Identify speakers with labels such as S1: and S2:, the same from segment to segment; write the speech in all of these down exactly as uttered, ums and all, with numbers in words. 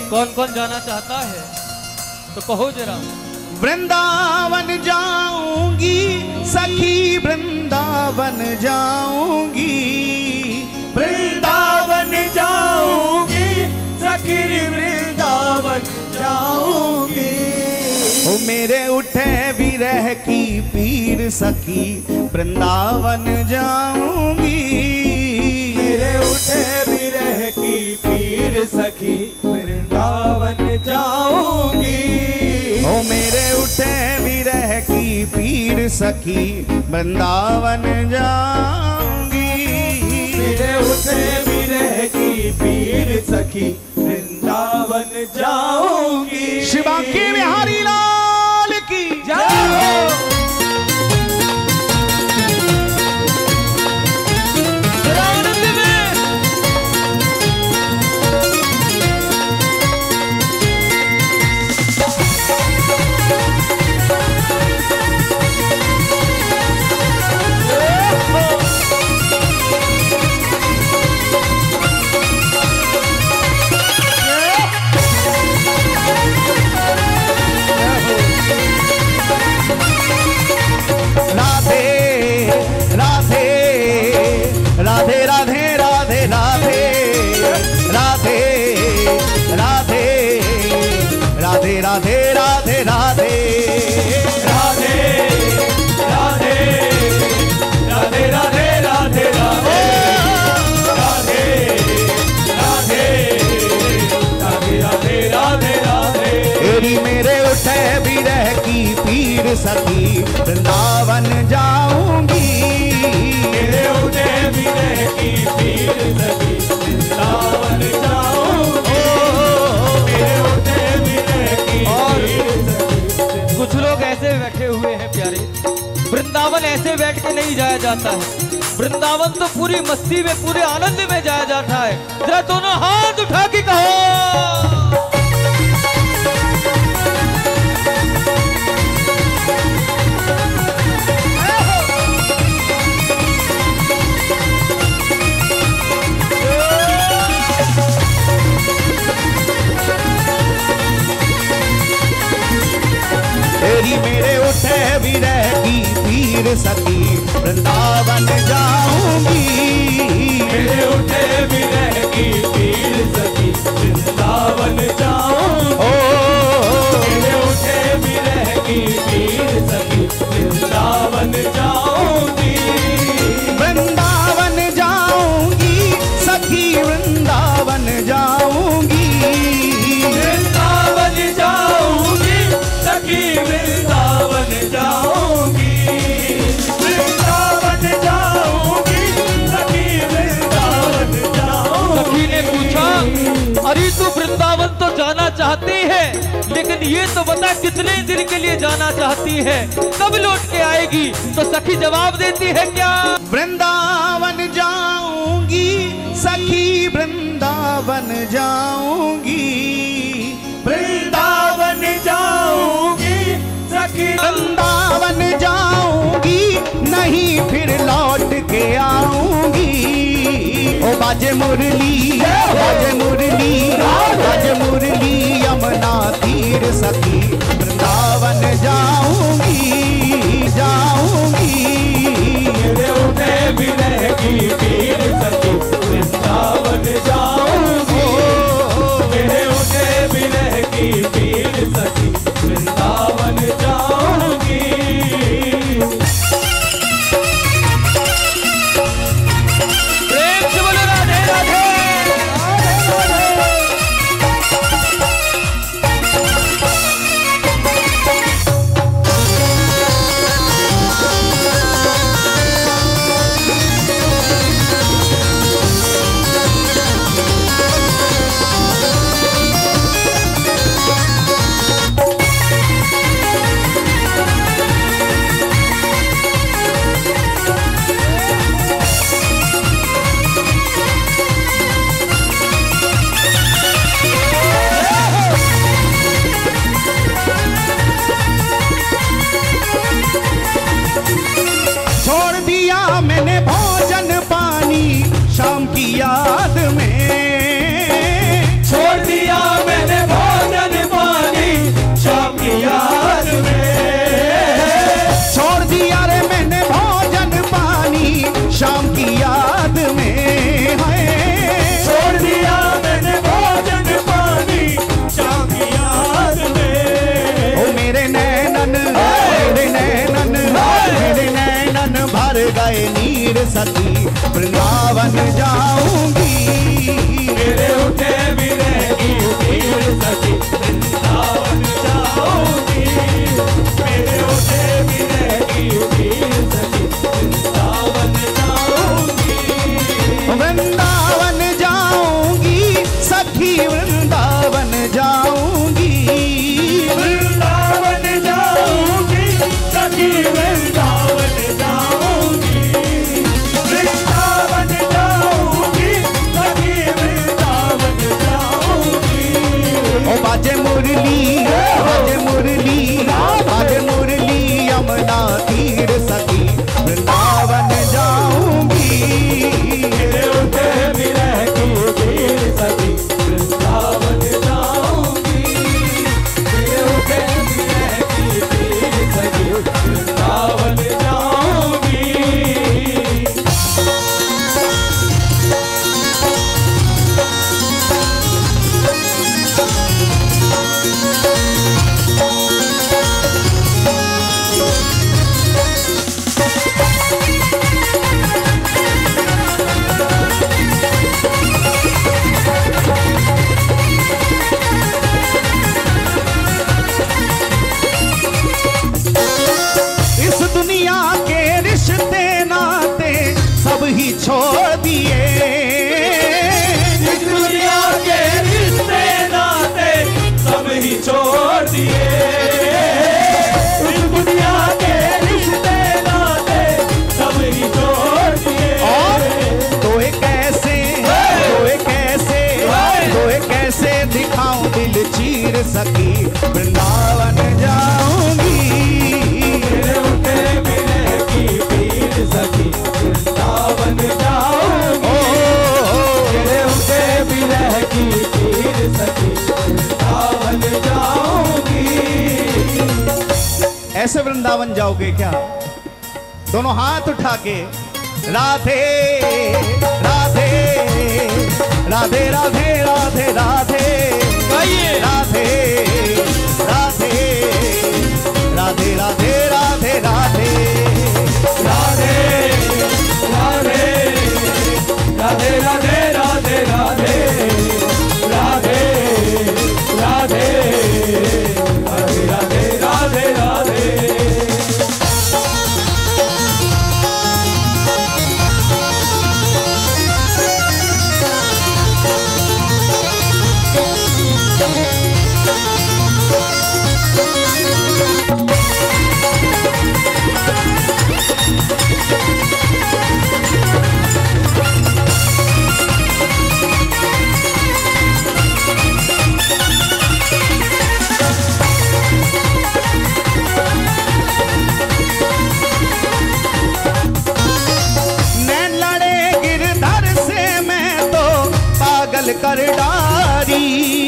S1: कौन कौन जाना चाहता है तो कहो जरा।
S2: वृंदावन जाऊंगी सखी, वृंदावन जाऊंगी,
S3: वृंदावन जाऊंगी सखी, वृंदावन जाऊंगी।
S2: ओ मेरे उठे विरह की पीर सखी, वृंदावन जाऊंगी।
S3: मेरे उठे विरह की पीर सखी, वृंदावन जाऊंगी।
S2: ओ मेरे उठे विरह की पीर सखी, वृंदावन जाऊंगी।
S3: मेरे उठे विरह की पीर सखी, वृंदावन जाऊंगी।
S2: शिवांकी बिहारी लाल की जय हो। राधे राधे राधे
S3: राधे राधे राधे राधे राधे राधे राधे राधे राधे राधे राधे।
S2: तेरी मेरे उठे विरह की पीर सखी, वृंदावन जाऊंगी।
S3: मेरे उठे विरह की पीर सखी, वृंदावन जाऊंगी। मेरे उठे विरह की पीर सखी।
S1: कुछ लोग ऐसे बैठे हुए हैं प्यारे, वृंदावन ऐसे बैठ के नहीं जाया जाता है। वृंदावन तो पूरी मस्ती में, पूरे आनंद में जाया जाता है। जरा दोनों हाथ उठा के कहो।
S2: तेरी मेरे उठे विरह की पीर सखी, वृंदावन जाऊंगी।
S3: मेरे उठे विरह की पीर सखी, वृंदावन जाऊंगी। मेरे उठे विरह की पीर सखी, वृंदावन जाऊंगी।
S2: वृंदावन जाऊंगी सखी, वृंदावन जाऊंगी।
S3: वृंदावन जाऊंगी सखी, वृंदावन जाऊंगी। वृंदावन जाऊंगी सखी, वृंदावन जाऊंगी।
S1: सखी ने पूछा, अरे तू वृंदावन तो जाना चाहती है, लेकिन ये तो बता कितने दिन के लिए जाना चाहती है, कब लौट के आएगी? तो सखी जवाब देती है क्या?
S2: वृंदावन जाऊंगी सखी, वृंदावन जाऊंगी।
S3: वृंदावन जाऊंगी सखी,
S2: वृंदावन जाऊंगी, नहीं फिर लौट के आऊंगी। ओ बाजे मुरली, बाजे मुरली, बाजे मुरली, यमुना तीर सखी, वृंदावन जाऊंगी, जाऊंगी।
S3: मेरे उठे विरह की पीर सखी, वृंदावन जाऊंगी। मेरे उठे विरह की पीर सखी, वृंदावन जाऊंगी।
S1: प्रेम से बोलो राधे राधे।
S2: सखी वृंदावन जाऊंगी।
S3: मेरे उठे विरह की पीड़ सखी वृंदावन जाऊंगी। मेरे उठे विरह की पीड़ सखी वृंदावन जाऊंगी।
S2: वृंदावन जाऊंगी सखी वृंदावन जाऊंगी।
S3: वृंदावन जाऊंगी सखी वृंदावन जाऊंगी। वृंदावन जाऊंगी सखी वृंदावन जाऊंगी।
S2: ओ बाजे मुरली बाजे मुरली बाजे मुरली यमुना तीर सखी वृंदावन जाऊंगी।
S3: मेरे उठे विरह की पीड़ सखी वृंदावन जाऊंगी। मेरे उठे विरह की पीड़ सखी वृंदावन जाऊंगी।
S2: इस दुनिया के रिश्ते नाते सब ही छोड़ दिए।
S3: इस दुनिया के रिश्ते नाते सब ही छोड़ दिए। इस दुनिया के रिश्ते नाते सब ही छोड़ दिए।
S2: और तोए कैसे तोए कैसे तोए कैसे दिखाऊं दिल चीर सखी वृंदावन जाऊंगी।
S3: मेरे उठे विरह की पीड़ सखी वृंदावन जाऊंगी। मेरे उठे विरह की पीड़ सखी वृंदावन जाऊंगी।
S2: ऐसे वृंदावन जाओगे क्या? दोनों हाथ उठा के राधे राधे राधे राधे राधे राधे
S1: गाइए।
S2: राधे राधे राधे राधे राधे राधे
S3: राधे राधे राधे राधे राधे राधे राधे राधे राधे राधे राधे राधे।
S2: नैन लड़े गिरधर से मैं तो पागल कर डारी।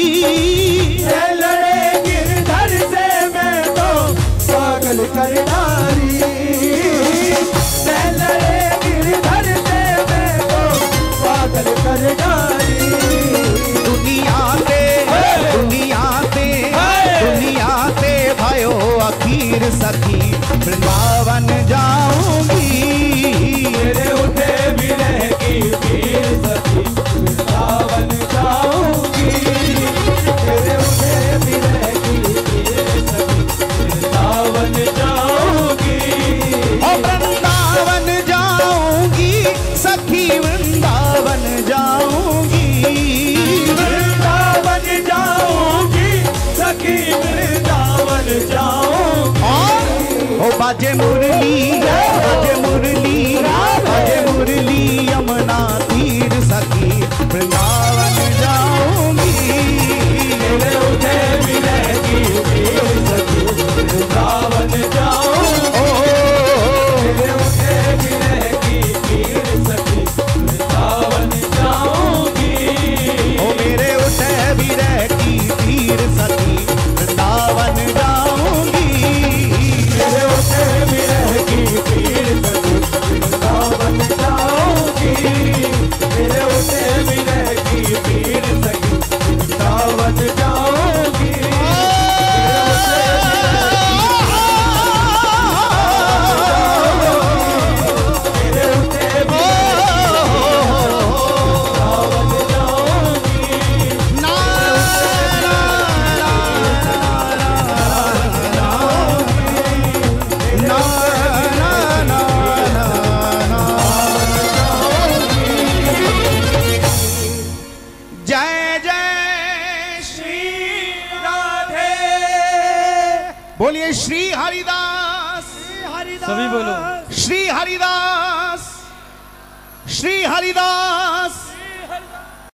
S3: ये लड़े गिरधर से मैं तो पागल कर डारी। ये लड़े गिरधर से मैं तो पागल कर डारी।
S2: दुनिया ते दुनिया ते दुनिया ते भयो अखीर सखी वृंदावन जाऊंगी।
S3: मेरे उठे विरह की पीड़ सखी वृंदावन जाऊंगी। मेरे उठे विरह की पीड़ सखी वृंदावन जाऊंगी।
S2: ओ वृंदावन जाऊंगी सखी वृंदावन जाऊंगी।
S3: वृंदावन जाऊंगी सखी वृंदावन जाऊंगी।
S2: और ओ बाजे मुरली बाजे मुरली बाजे मुरली यमुना तीर सखी वृंदावन जाऊंगी।
S3: मेरे उठे विरह की पीड़ सखी वृंदावन जाऊंगी। मेरे उठे विरह की पीड़ सखी वृंदावन जाऊंगी।
S2: ओ मेरे उठे विरह की तीर सखी वृंदावन जाऊंगी।
S3: मेरे उठे विरह की
S2: बोलिए श्री हरिदास,
S1: सभी बोलो
S2: श्री हरिदास, श्री हरिदास,